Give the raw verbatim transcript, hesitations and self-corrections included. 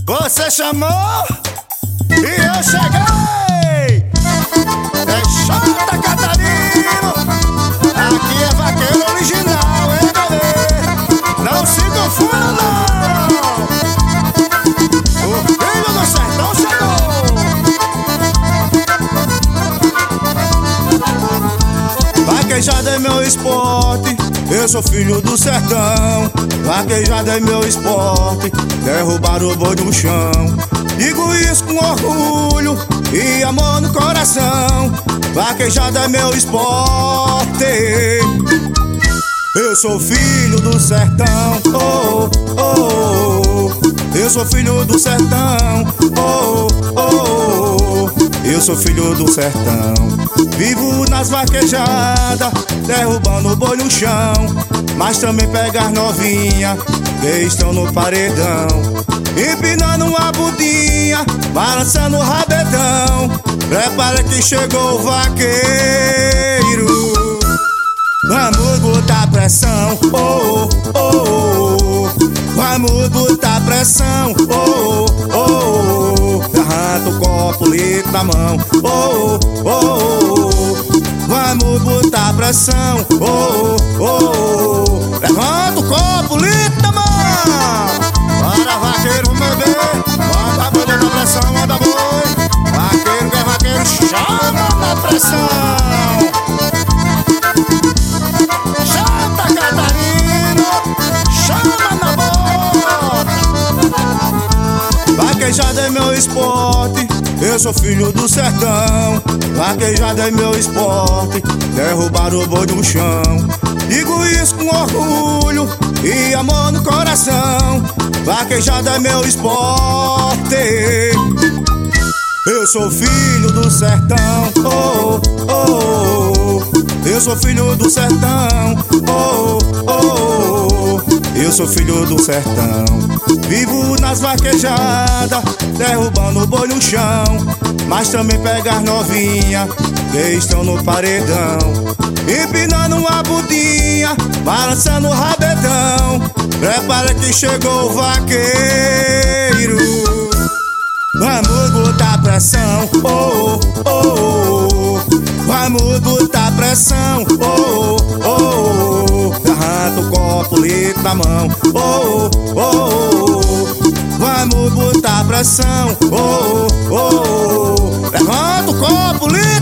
Você chamou e eu cheguei. É Santa Catarina. Aqui é vaqueiro original, hein, bebê? Não se confunda, não. O filho do sertão chegou. Vaquejada é meu esporte, eu sou filho do sertão. Vaquejada é meu esporte, derrubar o boi do chão. Digo isso com orgulho e amor no coração. Vaquejada é meu esporte, eu sou filho do sertão. Oh, oh, oh. Eu sou filho do sertão. Oh, oh, oh. Eu sou filho do sertão. Vivo nas vaquejadas, derrubando o boi no chão, mas também pegar novinha que estão no paredão, empinando uma budinha, balançando o rabetão. Prepara que chegou o vaqueiro. Vamos botar pressão, oh, oh, oh. Vamos botar pressão, oh, oh, oh. Arranca o copo, litro na mão, oh, oh, oh. Vamos botar pressão, oh, oh, oh. Levanta o copo, litro na mão. Bora, vaqueiro, bebê. Manda boi na pressão, manda boi. Vaqueiro que é vaqueiro, chama na pressão. Santa Catarina, chama na bota. Vaquejada é meu esporte, eu sou filho do sertão. Vaquejada é meu esporte, derrubar o boi do chão. Digo isso com orgulho e amor no coração. Vaquejada é meu esporte, eu sou filho do sertão. Oh, oh, oh. Eu sou filho do sertão. Oh, oh, oh. Eu sou filho do sertão. Vivo nas vaquejadas, derrubando o boi no chão, mas também pegar novinha que estão no paredão, empinando uma budinha, balançando o rabetão. Prepara que chegou o vaqueiro. Vamos botar pressão, oh, oh, oh. Vamos botar pressão, oh, oh, oh. Arranca o copo, litro na mão, oh, oh, oh. Vamos botar pressão, oh, oh, oh. Levanta o copo, litro.